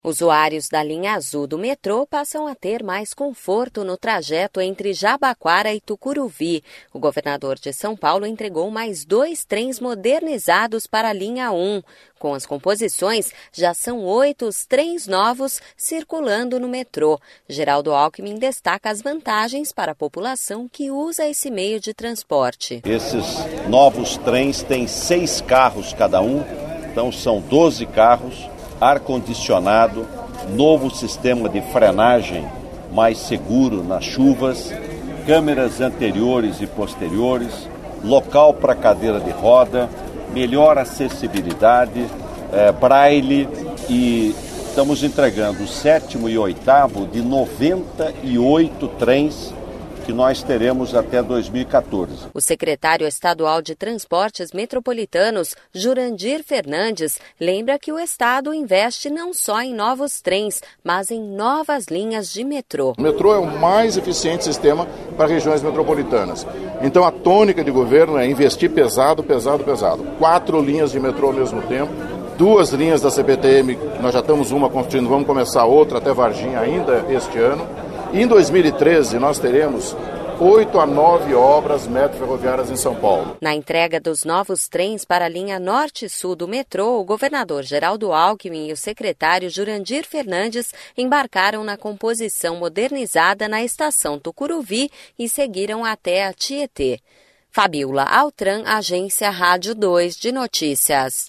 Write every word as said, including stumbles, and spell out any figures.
Usuários da linha azul do metrô passam a ter mais conforto no trajeto entre Jabaquara e Tucuruvi. O governador de São Paulo entregou mais dois trens modernizados para a linha um. Com as composições, já são oito os trens novos circulando no metrô. Geraldo Alckmin destaca as vantagens para a população que usa esse meio de transporte. Esses novos trens têm seis carros cada um, então são doze carros. Ar-condicionado, novo sistema de frenagem mais seguro nas chuvas, câmeras anteriores e posteriores, local para cadeira de roda, melhor acessibilidade, é, braille, e estamos entregando o sétimo e oitavo de noventa e oito trens que nós teremos até dois mil e quatorze. O secretário estadual de Transportes Metropolitanos, Jurandir Fernandes, lembra que o estado investe não só em novos trens, mas em novas linhas de metrô. O metrô é o mais eficiente sistema para regiões metropolitanas. Então a tônica de governo é investir pesado, pesado, pesado. Quatro linhas de metrô ao mesmo tempo, duas linhas da C P T M, nós já estamos uma construindo, vamos começar outra até Varginha ainda este ano. Em dois mil e treze, nós teremos oito a nove obras metro-ferroviárias em São Paulo. Na entrega dos novos trens para a linha norte e sul do metrô, o governador Geraldo Alckmin e o secretário Jurandir Fernandes embarcaram na composição modernizada na estação Tucuruvi e seguiram até a Tietê. Fabiola Altran, Agência Rádio dois de Notícias.